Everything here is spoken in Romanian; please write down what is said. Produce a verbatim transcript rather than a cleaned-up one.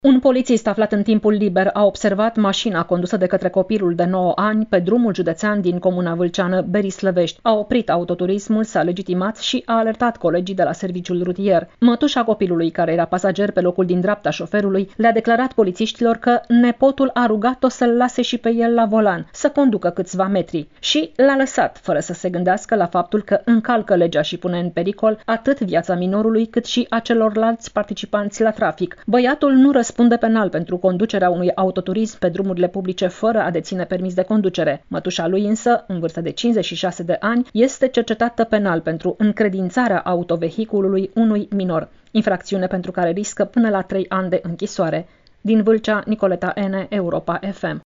Un polițist aflat în timpul liber a observat mașina condusă de către copilul de nouă ani pe drumul județean din comuna vâlceană Berislăvești. A oprit autoturismul, s-a legitimat și a alertat colegii de la serviciul rutier. Mătușa copilului, care era pasager pe locul din dreapta șoferului, le-a declarat polițiștilor că nepotul a rugat-o să-l lase și pe el la volan, să conducă câțiva metri, și l-a lăsat, fără să se gândească la faptul că încalcă legea și pune în pericol atât viața minorului cât și a celorlalți participanți la trafic. Băiatul nu răspunde penal pentru conducerea unui autoturism pe drumurile publice fără a deține permis de conducere. Mătușa lui însă, în vârstă de cincizeci și șase de ani, este cercetată penal pentru încredințarea autovehiculului unui minor, infracțiune pentru care riscă până la trei ani de închisoare. Din Vâlcea, Nicoleta N., Europa F M.